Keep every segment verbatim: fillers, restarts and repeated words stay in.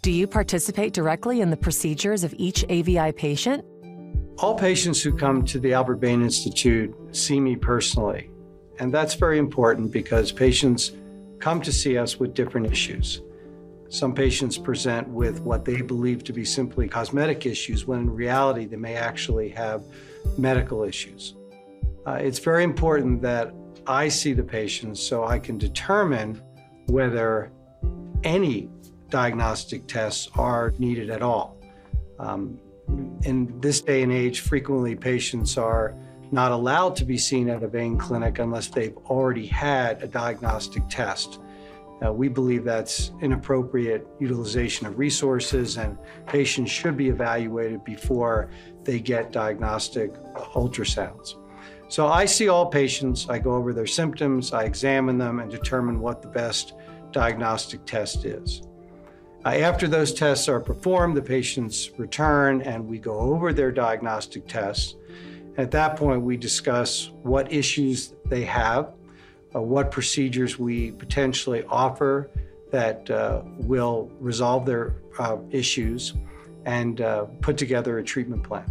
Do you participate directly in the procedures of each A V I patient? All patients who come to the Albert Bain Institute see me personally, and that's very important because patients come to see us with different issues. Some patients present with what they believe to be simply cosmetic issues, when in reality they may actually have medical issues. Uh, it's very important that I see the patients so I can determine whether any diagnostic tests are needed at all. Um, in this day and age, frequently patients are not allowed to be seen at a vein clinic unless they've already had a diagnostic test. Uh, we believe that's inappropriate utilization of resources, and patients should be evaluated before they get diagnostic ultrasounds. So I see all patients, I go over their symptoms, I examine them and determine what the best diagnostic test is. Uh, after those tests are performed, the patients return and we go over their diagnostic tests. At that point, we discuss what issues they have, uh, what procedures we potentially offer that uh, will resolve their uh, issues, and uh, put together a treatment plan.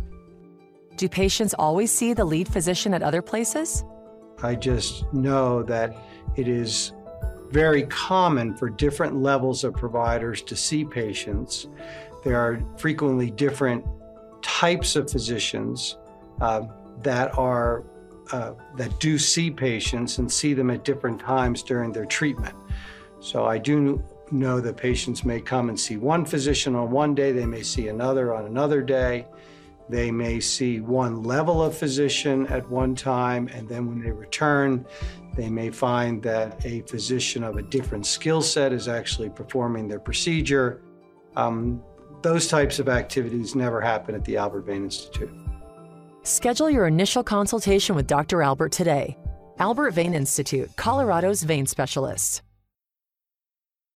Do patients always see the lead physician at other places? I just know that it is very common for different levels of providers to see patients. There are frequently different types of physicians uh, that are uh, that do see patients and see them at different times during their treatment. So I do know that patients may come and see one physician on one day, they may see another on another day. They may see one level of physician at one time, and then when they return, they may find that a physician of a different skill set is actually performing their procedure. Um, those types of activities never happen at the Albert Bain Institute. Schedule your initial consultation with Doctor Albert today. Albert Vein Institute, Colorado's vein specialist.